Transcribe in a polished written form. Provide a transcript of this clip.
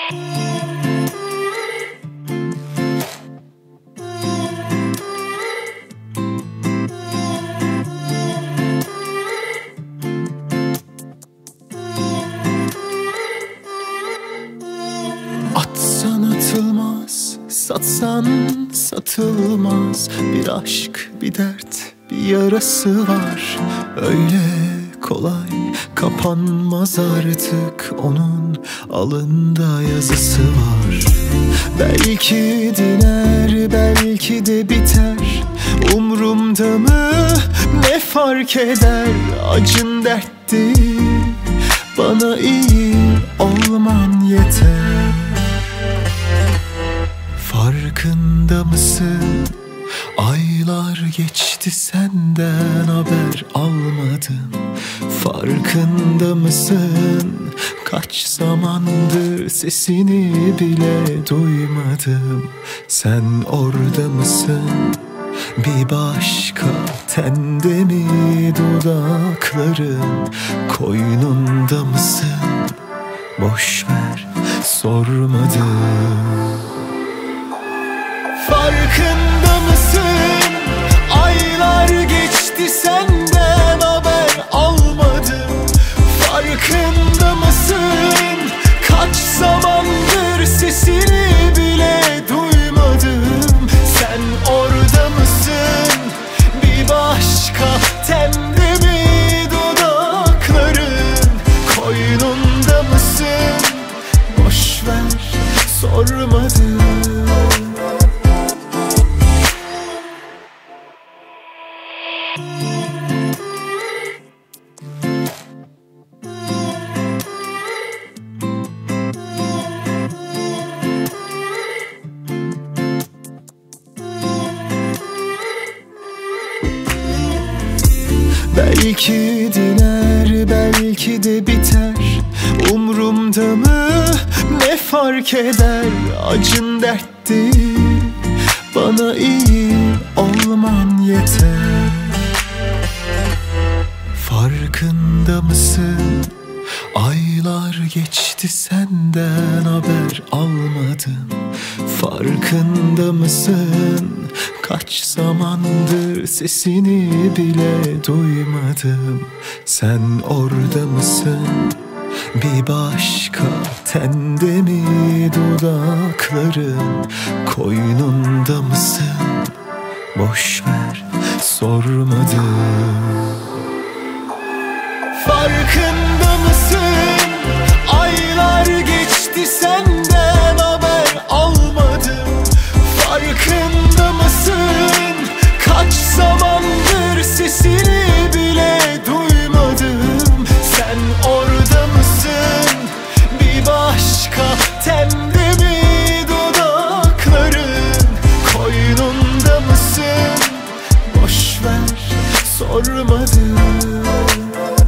Atsan atılmaz, satsan satılmaz. Bir aşk, bir dert, bir yarası var. Öyle kolay kapanmaz artık, onun alında yazısı var. Belki diner, belki de biter. Umrumda mı, ne fark eder? Acın dert değil, bana iyi olman yeter. Farkında mısın? Aylar geçti, senden haber almadım. Farkında mısın? Kaç zamandır sesini bile duymadım. Sen orada mısın? Bir başka tende mi dudakların? Koynunda mısın? Boş ver, sormadım. Farkında mısın? Aylar geçti, senden haber almadım. Farkında mısın? Kaç zamandır sesini bile duymadım. Sen orada mısın? Bir başka tende mi dudakların? Koynunda mısın? Boş ver, sormadım. Belki diner, belki de biter. Umrumda mı, ne fark eder? Acın dert değil, bana iyi olman yeter. Farkında mısın? Aylar geçti, senden haber almadım. Farkında mısın? Kaç zamandır sesini bile duymadım. Sen orada mısın? Bir başka tende mi dudakların? Koynunda mısın? Boş ver, sormadım. Farkında mısın? Aylar geçti, senden haber almadım. Farkında mısın? Kaç zamandır sesini bile duymadım. Sen orada mısın? Bir başka tende mi dudakların? Koynunda mısın? Boş ver, sormadım.